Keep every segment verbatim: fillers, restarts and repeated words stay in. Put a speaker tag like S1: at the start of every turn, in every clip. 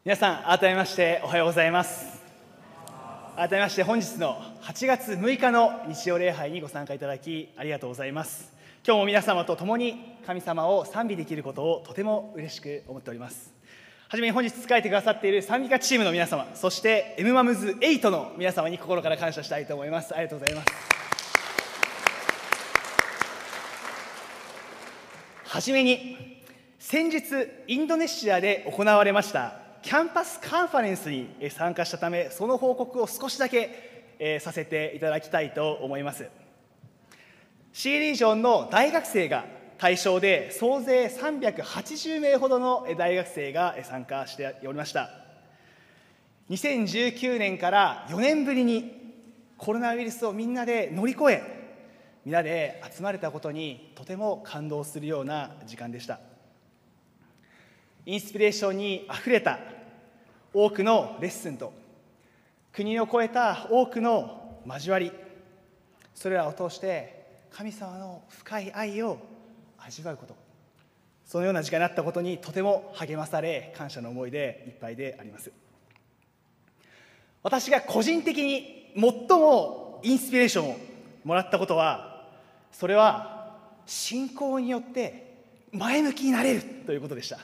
S1: 皆さん、改めましておはようございます。改めまして本日のはちがつむいかの日曜礼拝にご参加いただきありがとうございます。今日も皆様と共に神様を賛美できることをとても嬉しく思っております。はじめに本日仕えてくださっている賛美歌チームの皆様、そして エムマムズエイトの皆様に心から感謝したいと思います。ありがとうございます。はじめに、先日インドネシアで行われましたキャンパスカンファレンスに参加したため、その報告を少しだけ、えー、させていただきたいと思います。 C リージョンの大学生が対象で、総勢さんびゃくはちじゅうめいほどの大学生が参加しておりました。にせんじゅうきゅうねんからよねんぶりにコロナウイルスをみんなで乗り越え、みんなで集まれたことにとても感動するような時間でした。インスピレーションにあふれた多くのレッスンと、国を越えた多くの交わり、それらを通して神様の深い愛を味わうこと、そのような時間になったことにとても励まされ、感謝の思いでいっぱいであります。私が個人的に最もインスピレーションをもらったことは、それは信仰によって前向きになれるということでした。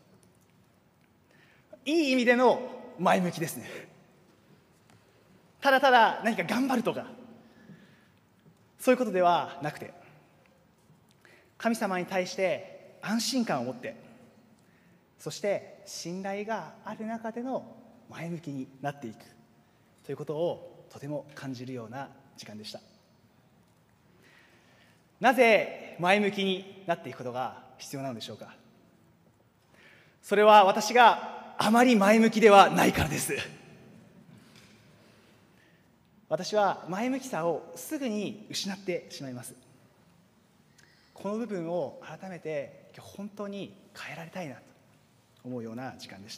S1: いい意味での前向きですね。ただただ何か頑張るとか、そういうことではなくて、神様に対して安心感を持って、そして信頼がある中での前向きになっていくということをとても感じるような時間でした。なぜ前向きになっていくことが必要なのでしょうか。それは私があまり前向きではないからです。私は前向きさをすぐに失ってしまいます。この部分を改めて今日本当に変えられたいなと思うような時間でした。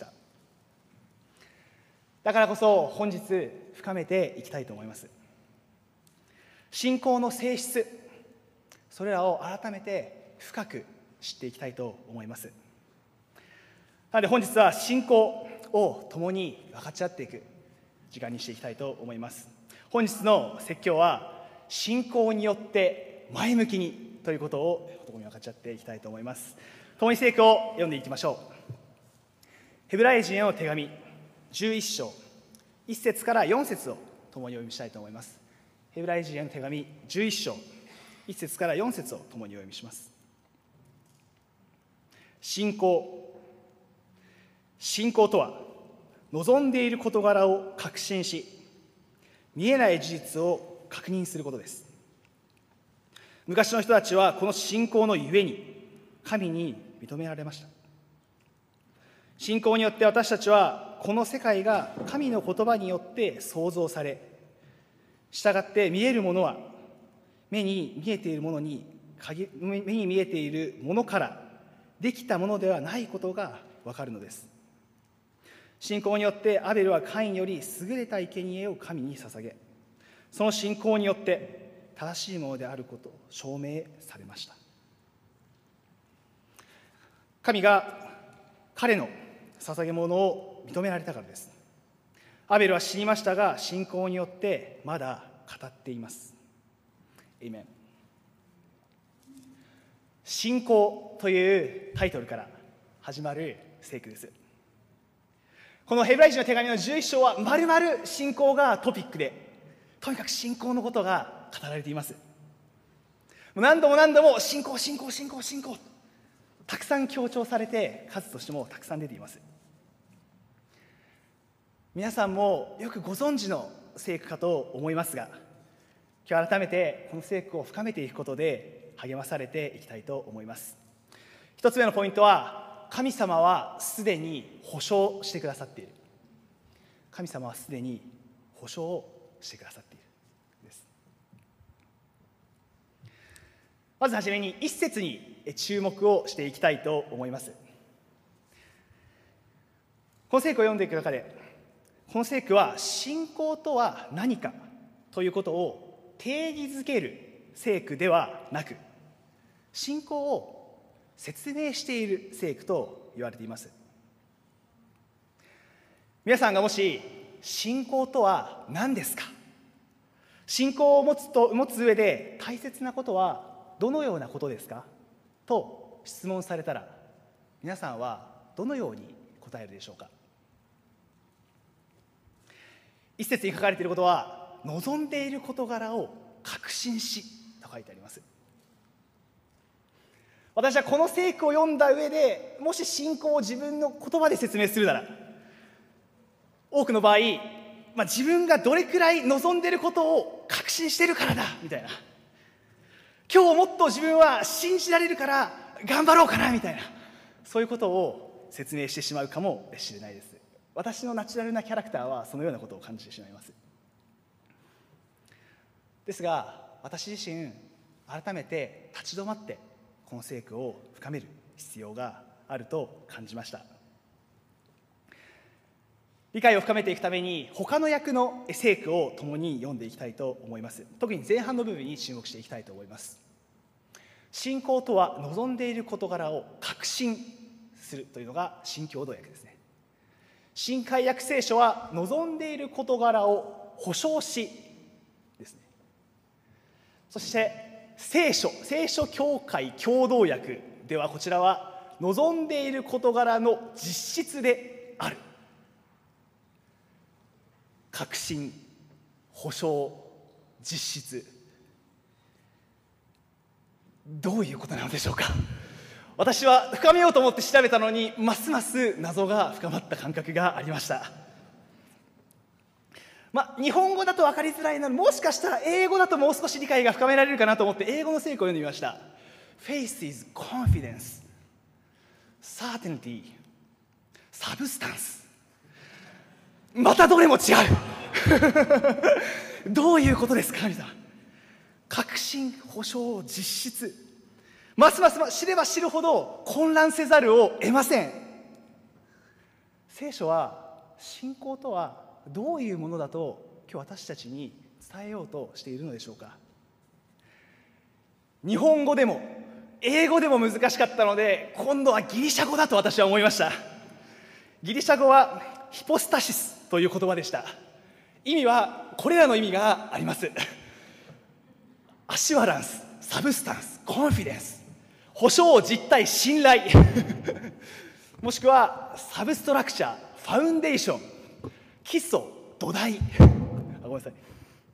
S1: だからこそ本日深めていきたいと思います。信仰の性質、それらを改めて深く知っていきたいと思います。なので本日は信仰を共に分かち合っていく時間にしていきたいと思います。本日の説教は信仰によって前向きにということを共に分かち合っていきたいと思います。共に聖句を読んでいきましょう。ヘブライ人への手紙じゅういっしょういっせつからよんせつを共にお読みしたいと思います。ヘブライ人への手紙じゅういっしょういっせつからよんせつを共にお読みします。信仰信仰とは、望んでいる事柄を確信し、見えない事実を確認することです。昔の人たちはこの信仰のゆえに神に認められました。信仰によって私たちはこの世界が神の言葉によって創造され、したがって見えるものは目に見えているものに目に見えているものからできたものではないことがわかるのです。信仰によってアベルはカインより優れた生贄を神に捧げ、その信仰によって正しいものであることを証明されました。神が彼の捧げ物を認められたからです。アベルは死にましたが、信仰によってまだ語っています。エイメン。信仰というタイトルから始まる聖句です。このヘブライ人の手紙のじゅういっしょうはまるまる信仰がトピックで、とにかく信仰のことが語られています。何度も何度も信仰信仰信仰信仰、たくさん強調されて、数としてもたくさん出ています。皆さんもよくご存知の聖句かと思いますが、今日改めてこの聖句を深めていくことで励まされていきたいと思います。一つ目のポイントは、神様はすでに保証してくださっている。神様はすでに保証をしてくださっているです。まずはじめに一節に注目をしていきたいと思います。この聖句を読んでいく中で、この聖句は信仰とは何かということを定義づける聖句ではなく、信仰を説明している聖句と言われています。 皆さんがもし信仰とは何ですか、信仰を持つと持つ上で大切なことはどのようなことですかと質問されたら、皆さんはどのように答えるでしょうか。一節に書かれていることは、望んでいる事柄を確信しと書いてあります。私はこの聖句を読んだ上で、もし信仰を自分の言葉で説明するなら、多くの場合、まあ、自分がどれくらい望んでいることを確信しているからだみたいな、今日もっと自分は信じられるから頑張ろうかなみたいな、そういうことを説明してしまうかもしれないです。私のナチュラルなキャラクターはそのようなことを感じてしまいます。ですが私自身、改めて立ち止まってこの聖句を深める必要があると感じました。理解を深めていくために他の訳の聖句を共に読んでいきたいと思います。特に前半の部分に注目していきたいと思います。信仰とは望んでいる事柄を確信するというのが新共同訳ですね。新海訳聖書は望んでいる事柄を保証しですね。そして聖書聖書教会共同訳では、こちらは望んでいる事柄の実質である、確信、保証、実質、どういうことなのでしょうか。私は深めようと思って調べたのに、ますます謎が深まった感覚がありました。まあ、日本語だと分かりづらいので、もしかしたら英語だともう少し理解が深められるかなと思って英語の聖句を読んでみました。 Faith is confidence, certainty, substance。 またどれも違うどういうことですか皆さん。確信、保証、実質、ますます知れば知るほど混乱せざるを得ません。聖書は信仰とはどういうものだと今日私たちに伝えようとしているのでしょうか。日本語でも英語でも難しかったので、今度はギリシャ語だと私は思いました。ギリシャ語はヒポスタシスという言葉でした。意味はこれらの意味があります。アシュアランス、サブスタンス、コンフィデンス、保証、実体、信頼もしくはサブストラクチャー、ファウンデーション、基礎、土台あごめんなさい。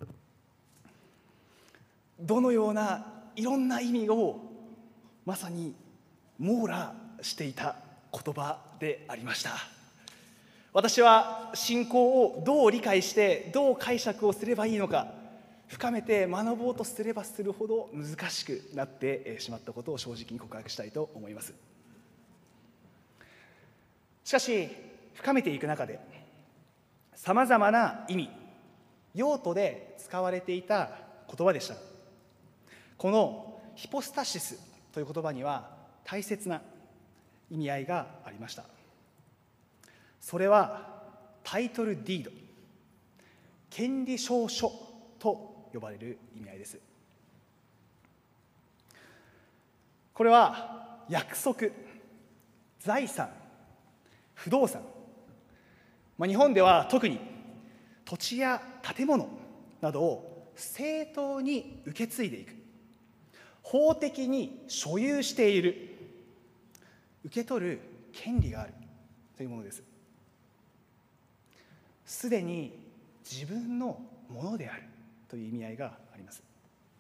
S1: どのようないろんな意味をまさに網羅していた言葉でありました。私は信仰をどう理解してどう解釈をすればいいのか、深めて学ぼうとすればするほど難しくなってしまったことを正直に告白したいと思います。しかし深めていく中で、さまざまな意味、用途で使われていた言葉でした。このヒポスタシスという言葉には大切な意味合いがありました。それはタイトルディード、権利証書と呼ばれる意味合いです。これは約束、財産、不動産、まあ、日本では特に土地や建物などを正当に受け継いでいく、法的に所有している、受け取る権利があるというものです。すでに自分のものであるという意味合いがあります。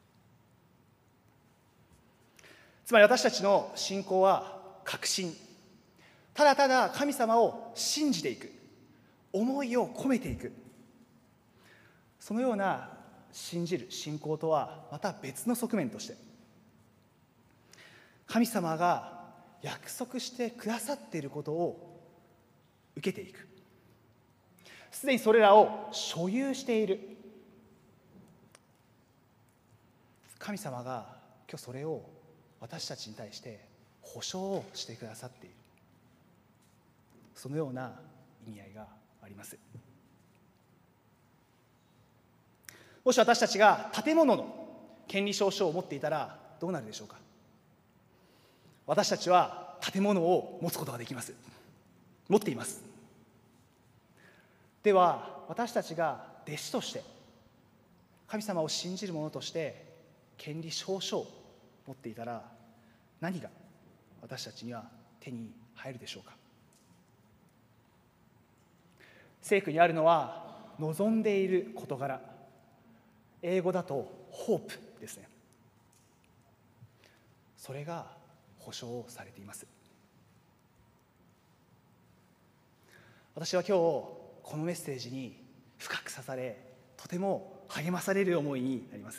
S1: つまり私たちの信仰は確信、ただただ神様を信じていく、思いを込めていく、そのような信じる信仰とはまた別の側面として、神様が約束してくださっていることを受けていく、すでにそれらを所有している、神様が今日それを私たちに対して保証をしてくださっている、そのような意味合いがあります。もし私たちが建物の権利証書を持っていたらどうなるでしょうか。私たちは建物を持つことができます。持っています。 では私たちが弟子として神様を信じる者として権利証書を持っていたら、何が私たちには手に入るでしょうか。聖句にあるのは望んでいる事柄、英語だとホープですね。それが保証されています。私は今日このメッセージに深く刺され、とても励まされる思いになります。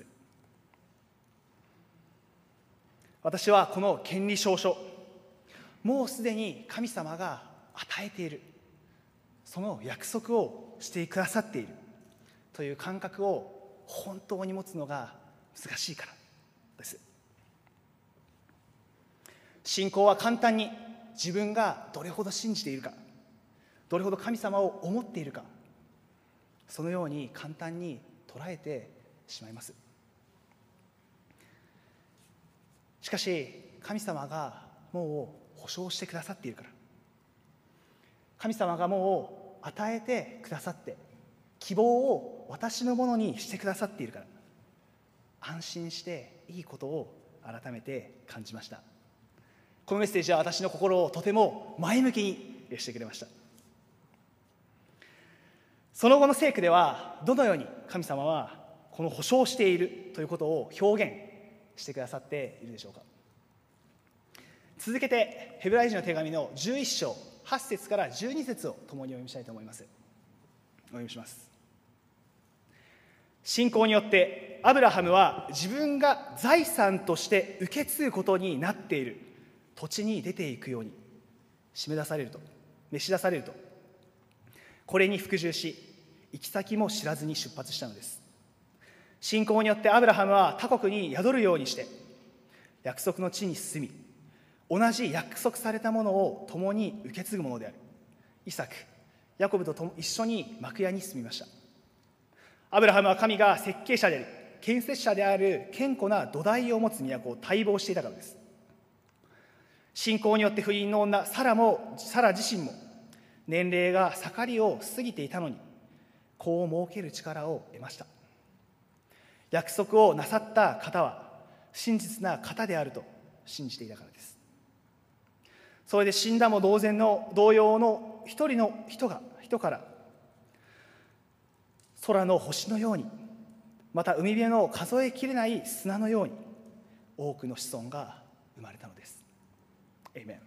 S1: 私はこの権利証書、もうすでに神様が与えている、その約束をしてくださっているという感覚を本当に持つのが難しいからです。信仰は簡単に自分がどれほど信じているか、どれほど神様を思っているか、そのように簡単に捉えてしまいます。しかし神様がもう保証してくださっているから、神様がもう与えてくださって、希望を私のものにしてくださっているから、安心していいことを改めて感じました。このメッセージは私の心をとても前向きにしてくれました。その後の聖句ではどのように神様はこの保証しているということを表現してくださっているでしょうか。続けてヘブライ人の手紙のじゅういっ章はち節からじゅうに節を共にお読みしたいと思います。お読みします。信仰によってアブラハムは自分が財産として受け継ぐことになっている土地に出ていくように締め出されると召し出されると、これに服従し行き先も知らずに出発したのです。信仰によってアブラハムは他国に宿るようにして約束の地に進み、同じ約束されたものを共に受け継ぐものであるイサク、ヤコブと一緒に幕屋に住みました。アブラハムは神が設計者であり建設者である堅固な土台を持つ都を待望していたからです。信仰によって不倫の女サラもサラ自身も年齢が盛りを過ぎていたのに子を設ける力を得ました。約束をなさった方は真実な方であると信じていたからです。それで死んだも同然の同様の一人の人が人から空の星のように、また海辺の数えきれない砂のように多くの子孫が生まれたのです。エイメン。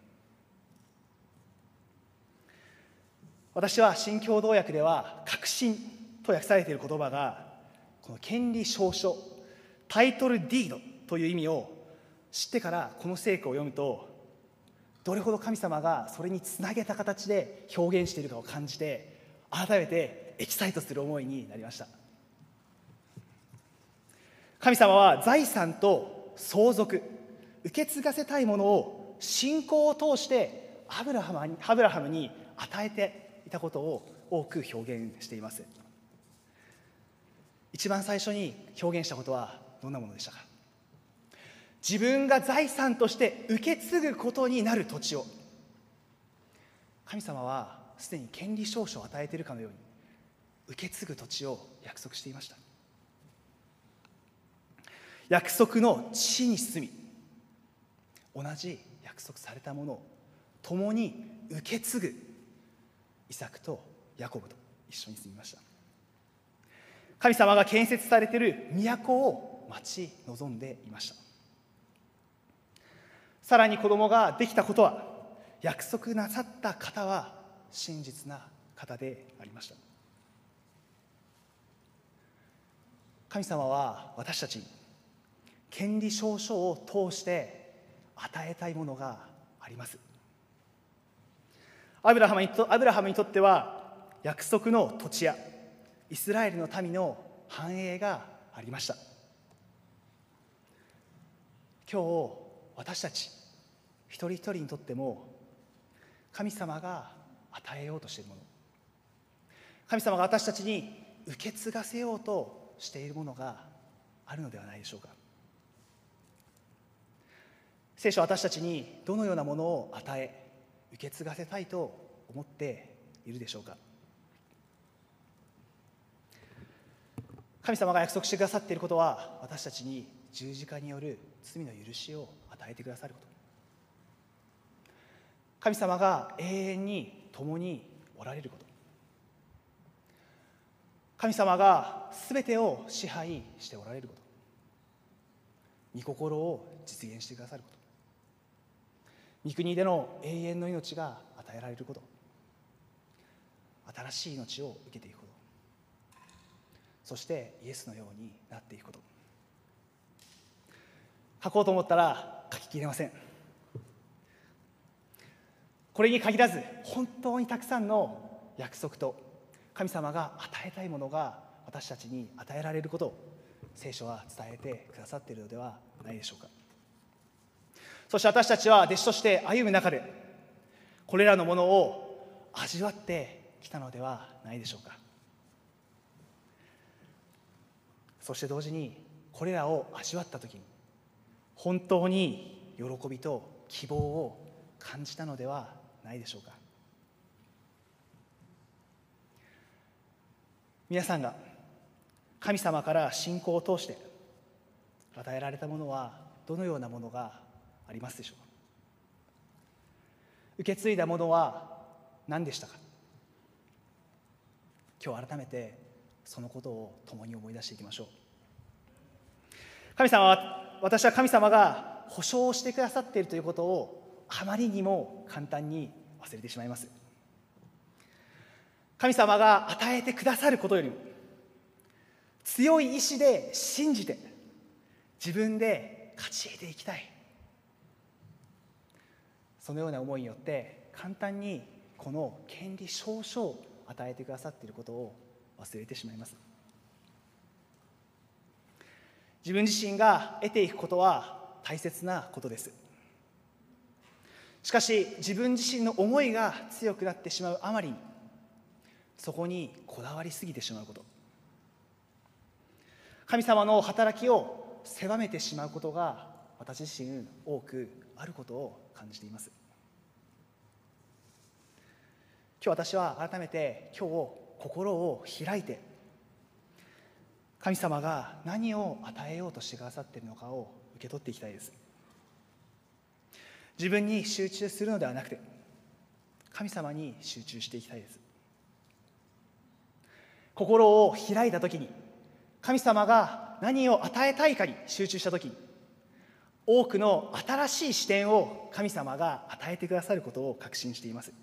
S1: 私は新共同訳では確信と訳されている言葉がこの権利証書、タイトルディードという意味を知ってからこの聖句を読むと、どれほど神様がそれにつなげた形で表現しているかを感じて、改めてエキサイトする思いになりました。神様は財産と相続、受け継がせたいものを信仰を通してアブラハムに、アブラハムに与えていたことを多く表現しています。一番最初に表現したことはどんなものでしたか。自分が財産として受け継ぐことになる土地を、神様はすでに権利証書を与えているかのように受け継ぐ土地を約束していました。約束の地に住み、同じ約束されたものを共に受け継ぐイサクとヤコブと一緒に住みました。神様が建設されている都を待ち望んでいました。さらに子供ができたことは、約束なさった方は真実な方でありました。神様は私たちに権利証書を通して与えたいものがあります。アブラハムにと、アブラハムにとっては約束の土地やイスラエルの民の繁栄がありました。今日私たち一人一人にとっても神様が与えようとしているもの、神様が私たちに受け継がせようとしているものがあるのではないでしょうか。聖書は私たちにどのようなものを与え受け継がせたいと思っているでしょうか。 神様が約束してくださっていることは、私たちに十字架による罪の許しを与えてくださること。神様が永遠に共におられること。神様がすべてを支配しておられること。御心を実現してくださること。御国での永遠の命が与えられること。新しい命を受けていくこと。そしてイエスのようになっていくこと。書こうと思ったら書ききれません。これに限らず、本当にたくさんの約束と神様が与えたいものが私たちに与えられることを聖書は伝えてくださっているのではないでしょうか。そして私たちは弟子として歩む中でこれらのものを味わってきたのではないでしょうか。そして同時にこれらを味わったときに本当に喜びと希望を感じたのではないでしょうか。皆さんが神様から信仰を通して与えられたものはどのようなものがありますでしょうか。受け継いだものは何でしたか。今日改めてそのことを共に思い出していきましょう。神様は、私は神様が保証をしてくださっているということをあまりにも簡単に忘れてしまいます。神様が与えてくださることよりも強い意志で信じて自分で勝ち得ていきたい、そのような思いによって簡単にこの権利証書を与えてくださっていることを忘れてしまいます。自分自身が得ていくことは大切なことです。しかし自分自身の思いが強くなってしまうあまりにそこにこだわりすぎてしまうこと、神様の働きを狭めてしまうことが私自身多くあることを感じています。今日私は改めて今日心を開いて神様が何を与えようとしてくださっているのかを受け取っていきたいです。自分に集中するのではなくて神様に集中していきたいです。心を開いたときに神様が何を与えたいかに集中したときに多くの新しい視点を神様が与えてくださることを確信しています。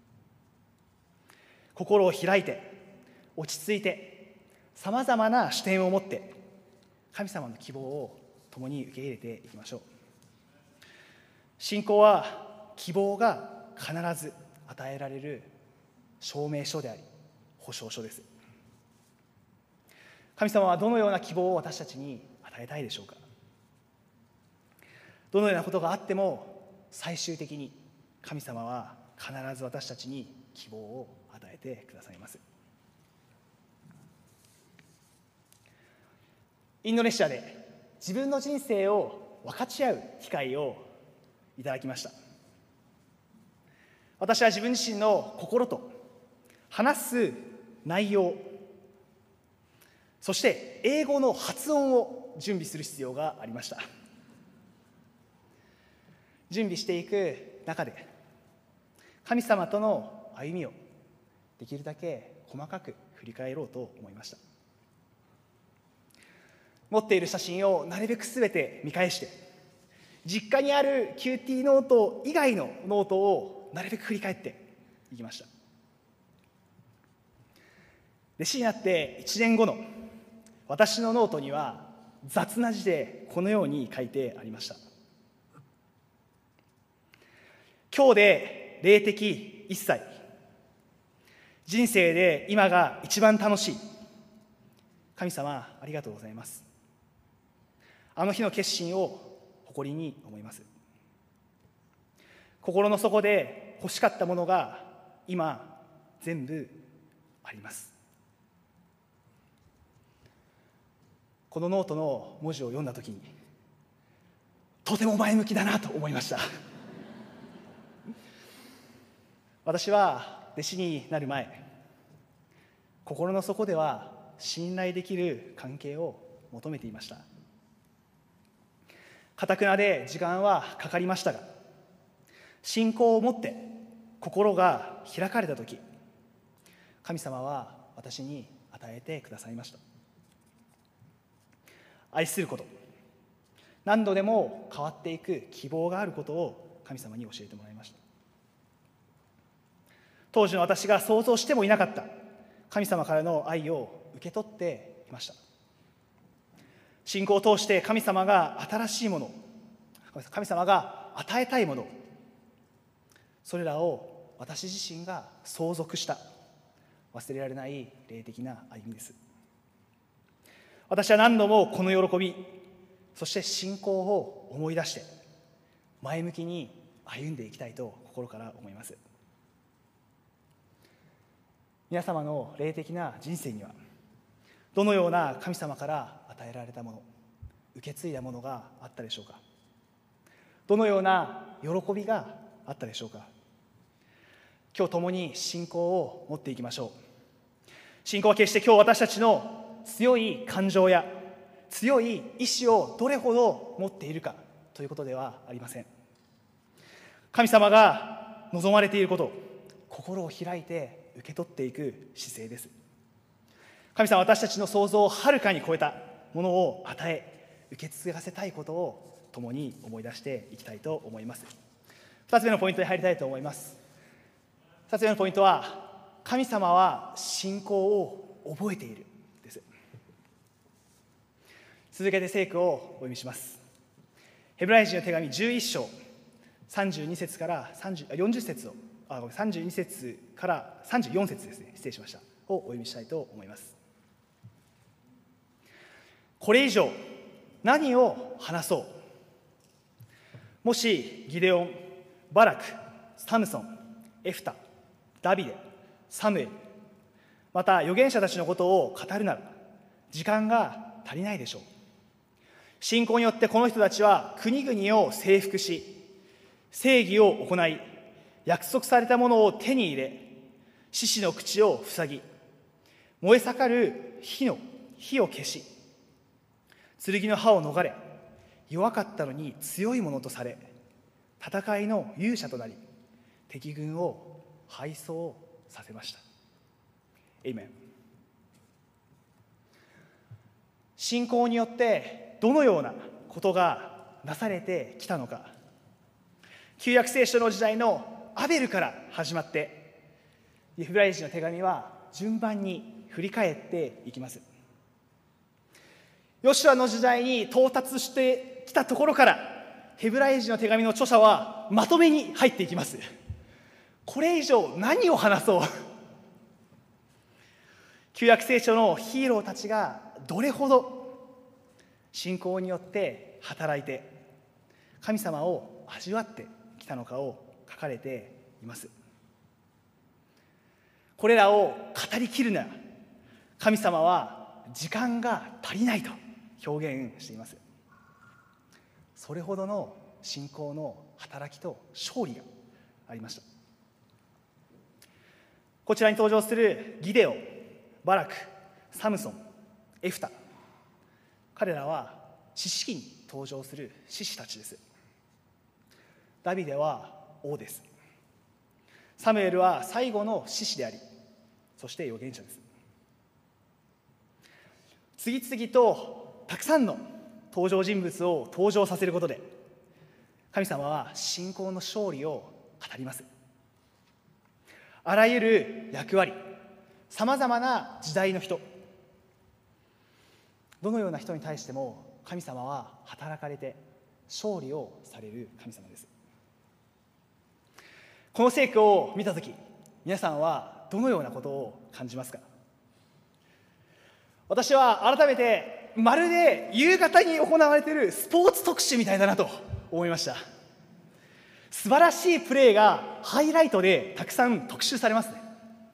S1: 心を開いて落ち着いてさまざまな視点を持って神様の希望を共に受け入れていきましょう。信仰は希望が必ず与えられる証明書であり保証書です。神様はどのような希望を私たちに与えたいでしょうか。どのようなことがあっても最終的に神様は必ず私たちに希望を与えてくださいます。インドネシアで自分の人生を分かち合う機会をいただきました。私は自分自身の心と話す内容、そして英語の発音を準備する必要がありました。準備していく中で神様との歩みをできるだけ細かく振り返ろうと思いました。持っている写真をなるべくすべて見返して実家にある キューティー ノート以外のノートをなるべく振り返っていきました。弟子になっていちねんごの私のノートには雑な字でこのように書いてありました。今日で霊的いっさい、人生で今が一番楽しい。神様ありがとうございます。あの日の決心を誇りに思います。心の底で欲しかったものが今全部あります。このノートの文字を読んだときにとても前向きだなと思いました。私は弟子になる前、心の底では信頼できる関係を求めていました。堅くなで時間はかかりましたが、信仰を持って心が開かれたとき、神様は私に与えてくださいました。愛すること、何度でも変わっていく希望があることを神様に教えてもらいました。当時の私が想像してもいなかった神様からの愛を受け取っていました。信仰を通して神様が新しいもの、神様が与えたいもの、それらを私自身が相続した忘れられない霊的な歩みです。私は何度もこの喜び、そして信仰を思い出して前向きに歩んでいきたいと心から思います。皆様の霊的な人生にはどのような神様から与えられたもの、受け継いだものがあったでしょうか。どのような喜びがあったでしょうか。今日共に信仰を持っていきましょう。信仰は決して今日私たちの強い感情や強い意志をどれほど持っているかということではありません。神様が望まれていること、心を開いて受け取っていく姿勢です。神様は私たちの想像をはるかに超えたものを与え、受け継がせたいことを共に思い出していきたいと思います。二つ目のポイントに入りたいと思います。二つ目のポイントは、神様は信仰を覚えているです。続けて聖句をお読みします。ヘブライ人の手紙じゅういっ章さんじゅうに節からさんじゅう、よんじゅう節をあさんじゅうに節からさんじゅうよん節ですね、失礼しました、をお読みしたいと思います。これ以上何を話そう。もしギデオン、バラク、サムソン、エフタ、ダビデ、サムエル、また預言者たちのことを語るなら時間が足りないでしょう。信仰によってこの人たちは国々を征服し、正義を行い、約束されたものを手に入れ、獅子の口を塞ぎ、燃え盛る火の火を消し、剣の刃を逃れ、弱かったのに強いものとされ、戦いの勇者となり、敵軍を敗走させました。エイメン。信仰によってどのようなことがなされてきたのか、旧約聖書の時代のアベルから始まって、ヘブライ人の手紙は順番に振り返っていきます。ヨシュアの時代に到達してきたところから、ヘブライ人の手紙の著者はまとめに入っていきます。これ以上何を話そう。旧約聖書のヒーローたちがどれほど信仰によって働いて神様を味わってきたのかを書かれています。これらを語りきるなら神様は時間が足りないと表現しています。それほどの信仰の働きと勝利がありました。こちらに登場するギデオン、バラク、サムソン、エフタ、彼らは士師記に登場する士師たちです。ダビデは王です。サムエルは最後の士師であり、そして預言者です。次々とたくさんの登場人物を登場させることで、神様は信仰の勝利を語ります。あらゆる役割、さまざまな時代の人、どのような人に対しても神様は働かれて勝利をされる神様です。この聖句を見たとき、皆さんはどのようなことを感じますか？私は改めてまるで夕方に行われているスポーツ特集みたいだなと思いました。素晴らしいプレーがハイライトでたくさん特集されますね。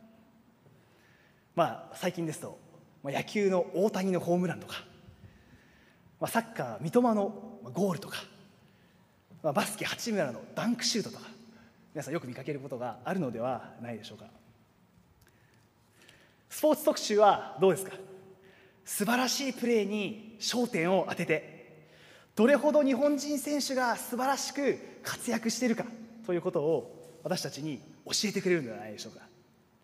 S1: まあ最近ですと、まあ、野球の大谷のホームランとか、まあ、サッカー三笘のゴールとか、まあ、バスケ八村のダンクシュートとか、皆さんよく見かけることがあるのではないでしょうか。スポーツ特集はどうですか？ 素晴らしいプレーに焦点を当てて、どれほど日本人選手が素晴らしく活躍しているかということを私たちに教えてくれるのではないでしょうか。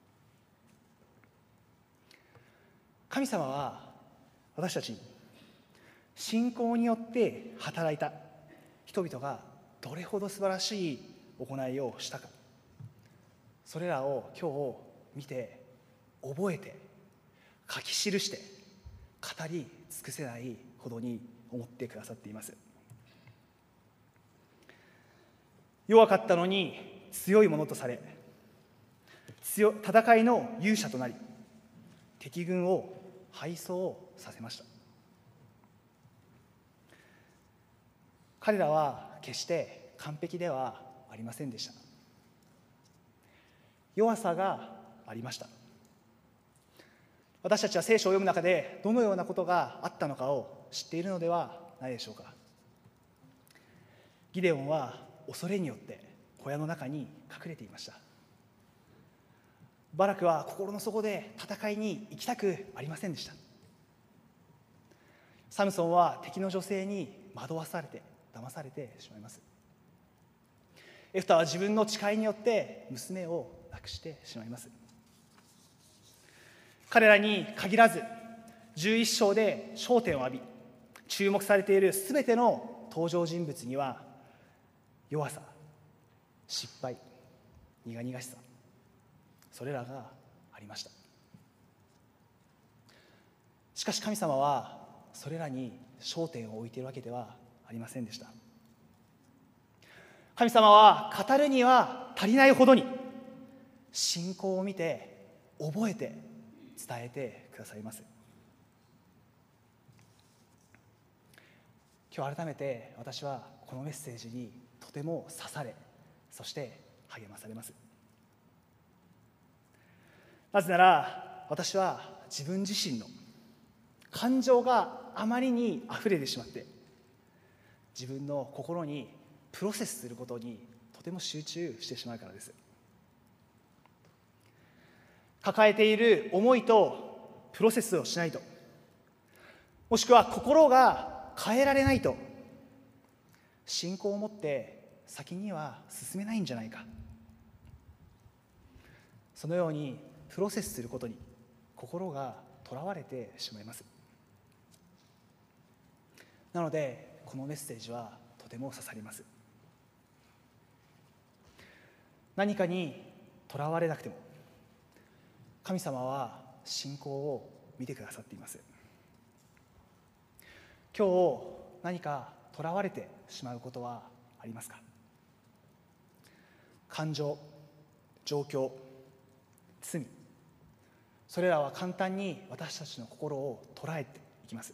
S1: 神様は私たちに信仰によって働いた人々がどれほど素晴らしい行いをしたか、それらを今日見て覚えて書き記して語り尽くせないほどに思ってくださっています。弱かったのに強いものとされ、強戦いの勇者となり、敵軍を敗走させました。彼らは決して完璧ではありませんでした。弱さがありました。私たちは聖書を読む中でどのようなことがあったのかを知っているのではないでしょうか。ギデオンは恐れによって小屋の中に隠れていました。バラクは心の底で戦いに行きたくありませんでした。サムソンは敵の女性に惑わされて騙されてしまいます。エフタは自分の誓いによって娘を亡くしてしまいます。彼らに限らずじゅういっ章で焦点を浴び注目されているすべての登場人物には弱さ、失敗、苦々しさ、それらがありました。しかし神様はそれらに焦点を置いているわけではありませんでした。神様は語るには足りないほどに信仰を見て覚えて伝えてくださいます。今日改めて私はこのメッセージにとても刺され、そして励まされます。なぜなら私は自分自身の感情があまりにあふれてしまって、自分の心にプロセスすることにとても集中してしまうからです。抱えている思いとプロセスをしないと、もしくは心が変えられないと、信仰を持って先には進めないんじゃないか、そのようにプロセスすることに心がとらわれてしまいます。なのでこのメッセージはとても刺さります。何かにとらわれなくても神様は信仰を見てくださっています。今日何かとらわれてしまうことはありますか？感情、状況、罪、それらは簡単に私たちの心を捉えていきます。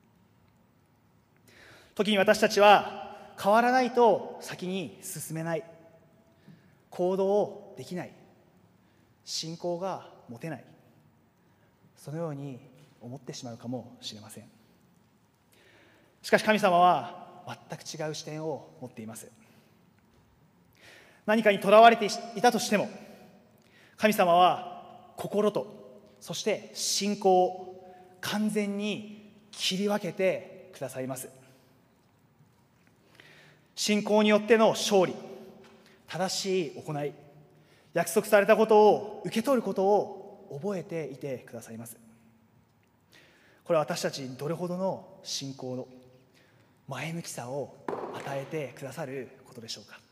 S1: 時に私たちは変わらないと先に進めない、行動をできない、信仰が持てない、そのように思ってしまうかもしれません。しかし神様は全く違う視点を持っています。何かにとらわれていたとしても、神様は心とそして信仰を完全に切り分けてくださいます。信仰によっての勝利、正しい行い、約束されたことを受け取ることを覚えていてくださいます。これは私たちにどれほどの信仰の前向きさを与えてくださることでしょうか。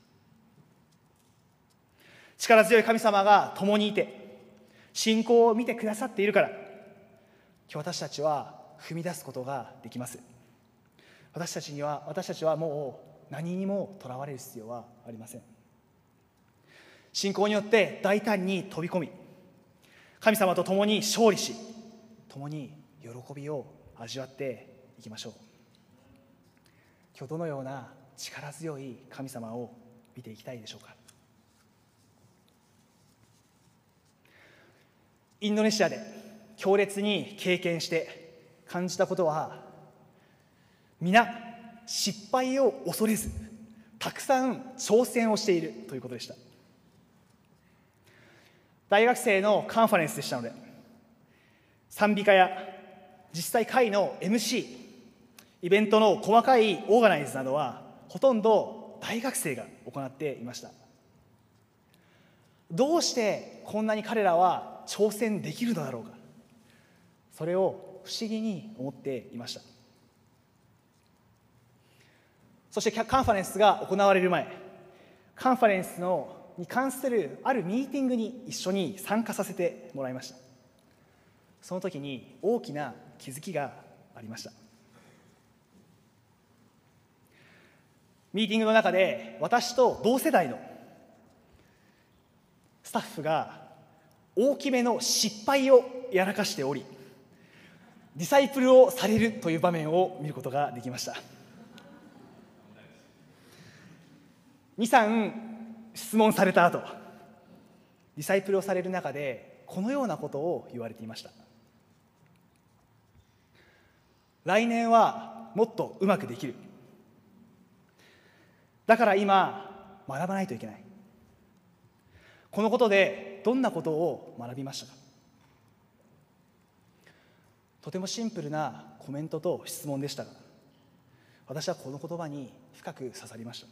S1: 力強い神様が共にいて信仰を見てくださっているから、今日私たちは踏み出すことができます。私たちには私たちはもう何にもとらわれる必要はありません。信仰によって大胆に飛び込み、神様と共に勝利し、共に喜びを味わっていきましょう。今日どのような力強い神様を見ていきたいでしょうか。インドネシアで強烈に経験して感じたことは、皆失敗を恐れずたくさん挑戦をしているということでした。大学生のカンファレンスでしたので、賛美歌や実際会の エムシー、イベントの細かいオーガナイズなどはほとんど大学生が行っていました。どうしてこんなに彼らは挑戦できるのだろうか、それを不思議に思っていました。そしてカンファレンスが行われる前、カンファレンスのに関するあるミーティングに一緒に参加させてもらいました。その時に大きな気づきがありました。ミーティングの中で私と同世代のスタッフが大きめの失敗をやらかしており、ディサイプルをされるという場面を見ることができました。に、さん質問された後、ディサイプルをされる中でこのようなことを言われていました。来年はもっとうまくできる。だから今学ばないといけない。このことでどんなことを学びましたか？とてもシンプルなコメントと質問でしたが、私はこの言葉に深く刺さりました。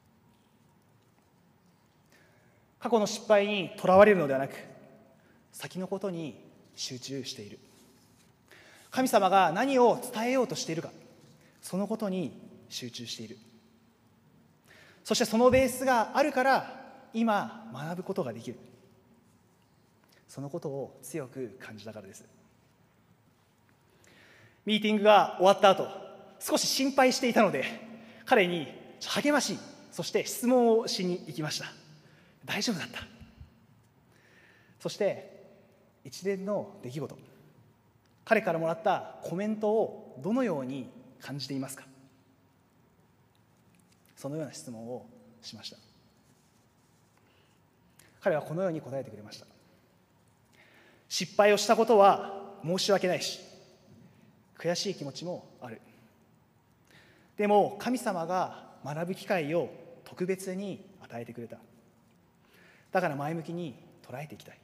S1: 過去の失敗にとらわれるのではなく、先のことに集中している。神様が何を伝えようとしているか、そのことに集中している。そしてそのベースがあるから今学ぶことができる。そのことを強く感じたからです。ミーティングが終わった後、少し心配していたので彼に励まし、そして質問をしに行きました。大丈夫だった。そして一連の出来事、彼からもらったコメントをどのように感じていますか？そのような質問をしました。彼はこのように答えてくれました。失敗をしたことは申し訳ないし、悔しい気持ちもある。でも神様が学ぶ機会を特別に与えてくれた。だから前向きに捉えていきたい。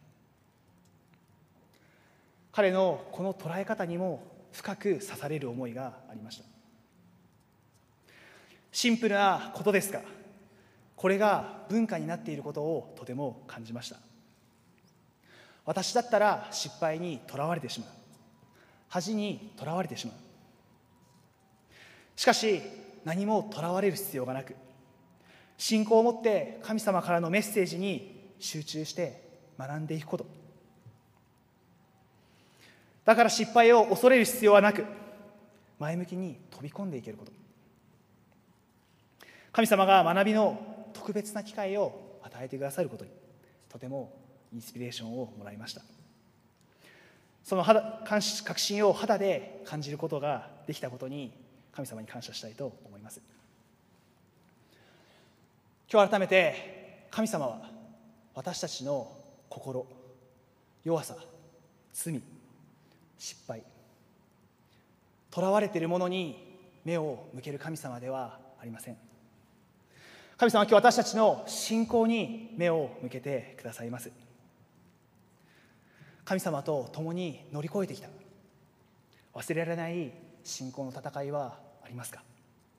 S1: 彼のこの捉え方にも深く刺される思いがありました。シンプルなことですが、これが文化になっていることをとても感じました。私だったら失敗にとらわれてしまう。恥にとらわれてしまう。しかし何もとらわれる必要がなく、信仰を持って神様からのメッセージに集中して学んでいくこと。だから失敗を恐れる必要はなく、前向きに飛び込んでいけること。神様が学びの特別な機会を与えてくださることに、とてもインスピレーションをもらいました。その肌確信を肌で感じることができたことに、神様に感謝したいと思います。今日改めて、神様は私たちの心、弱さ、罪、失敗、とらわれているものに目を向ける神様ではありません。神様は今日私たちの信仰に目を向けてくださいます。神様と共に乗り越えてきた忘れられない信仰の戦いはありますか？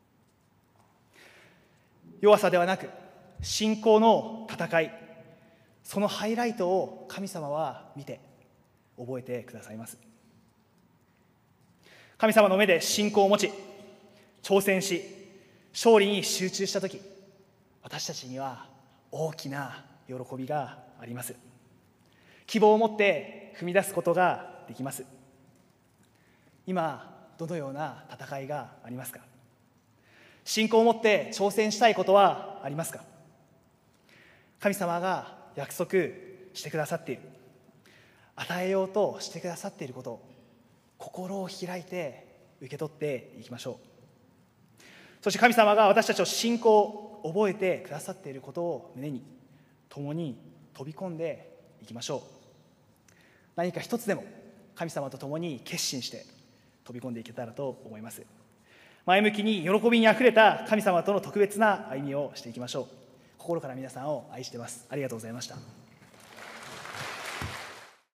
S1: 弱さではなく信仰の戦い、そのハイライトを神様は見て覚えてくださいます。神様の目で信仰を持ち挑戦し勝利に集中したとき、私たちには大きな喜びがあります。希望を持って踏み出すことができます。今どのような戦いがありますか？信仰を持って挑戦したいことはありますか？神様が約束してくださっている、与えようとしてくださっていることを心を開いて受け取っていきましょう。そして神様が私たちを信仰を覚えてくださっていることを胸に共に飛び込んでいきましょう。何か一つでも神様と共に決心して飛び込んでいけたらと思います。前向きに喜びにあふれた神様との特別な歩みをしていきましょう。心から皆さんを愛しています。ありがとうございました。